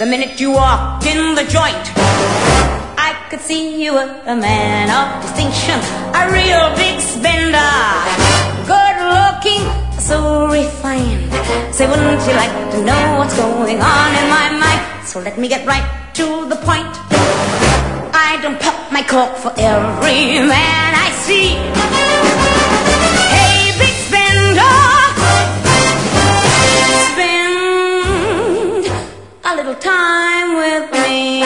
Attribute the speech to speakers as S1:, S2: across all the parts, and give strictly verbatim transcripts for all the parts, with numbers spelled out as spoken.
S1: The minute you walked in the joint, I could see you were a man of distinction, a real big spender, good looking, so refined. Say, wouldn't you like to know what's going on in my mind? So let me get right to the point. I don't pop my cork for every man I see. Hey, big spender, spend a little time with me.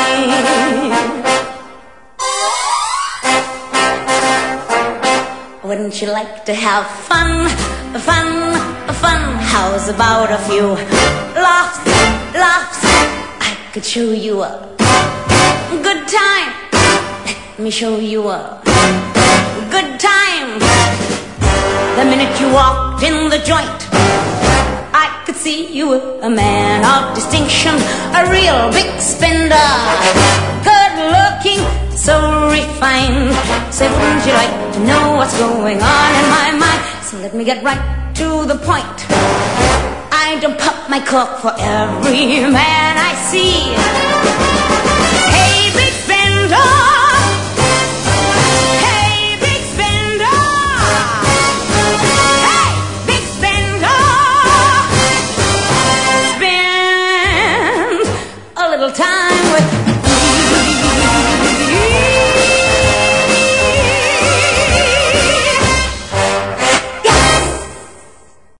S1: Wouldn't you like to have fun, fun, fun? How's about a few laughs, laughs? I could show you a good time. Let me show you a good time. The minute you walked in the joint, I could see you were a man of distinction, a real big spender, good looking, so refined. Say, wouldn't you like to know what's going on in my mind? So let me get right to the point. I don't pop my cork for every man I see.